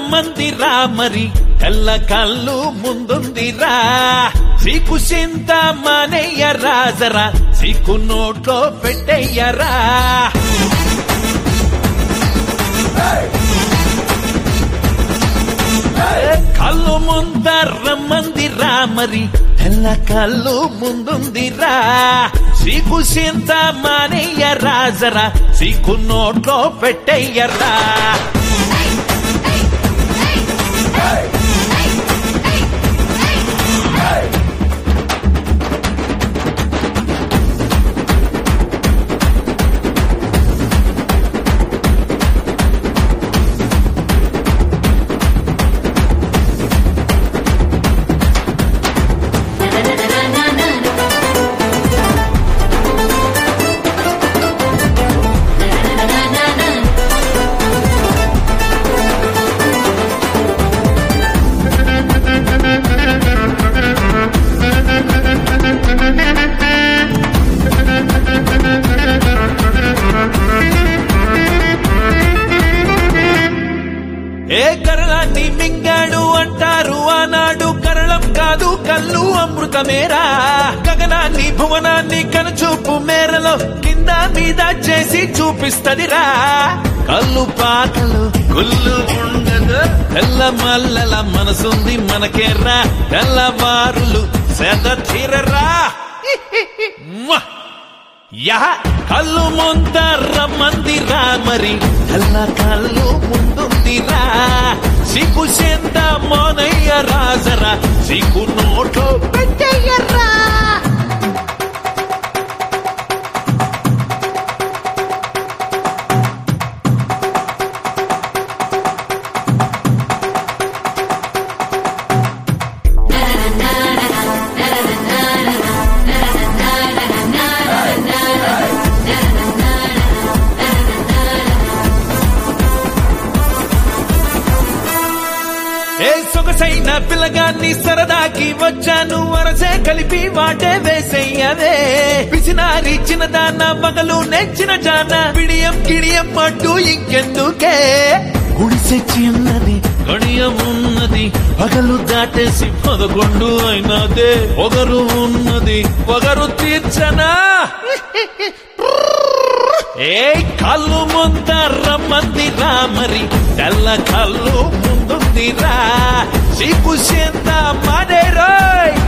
రమ్మందిరా మరి తెల్ల కళ్ళు ముందుందిరా సీకు చింత మానేయరా జరా సీకు నోట్లో పెట్టయ్యరా కళ్ళు ముందరమ్మందిరా మరి తెల్ల కళ్ళు ముందుందిరా సీకు చింత మానేయరా జరా సీకు నోట్లో పెట్టయ్యరా ఏ కరళాన్ని మింగాడు అంటారు ఆనాడు కరళం కాదు కళ్ళు అమృతమేరా గగనాన్ని భువనాన్ని కనుచూపు మేరలో కింద మీద చేసి చూపిస్తదిరా కళ్ళు పాకలు గుళ్ళు ఉండదు తెల్ల మల్లల మనసుంది మనకేరా తెల్లవారులు సేద తీరరా యహ కళ్ళు ముందరమ్మందిరా మరి తెల్ల కళ్ళు ముందుందిరా సిగ్గు చెంద మోనయ్యరా జరా సిగ్గు నోట్లో పెట్టయ్యరా ఏ సొగసైన పిల్లగాన్ని సరదాకి వచ్చాను వరసే కలిపి వాటే వేసయ్యవే పిసినారి చిన్నదాన పగలు నెచ్చిన జాన పిడియం గిడియం పట్టు ఇంకెందుకే గుడిసె చిన్నది గడియం ఉన్నది పగలు దాటేసి 11 అయినదే పొగరు ఉన్నది పొగరు తీర్చనా ఏ కళ్ళు ముందరమ్మందిరా మరి తెల్ల కళ్ళు ముందుందిరా సిగ్గు చెంద మానేరోయ్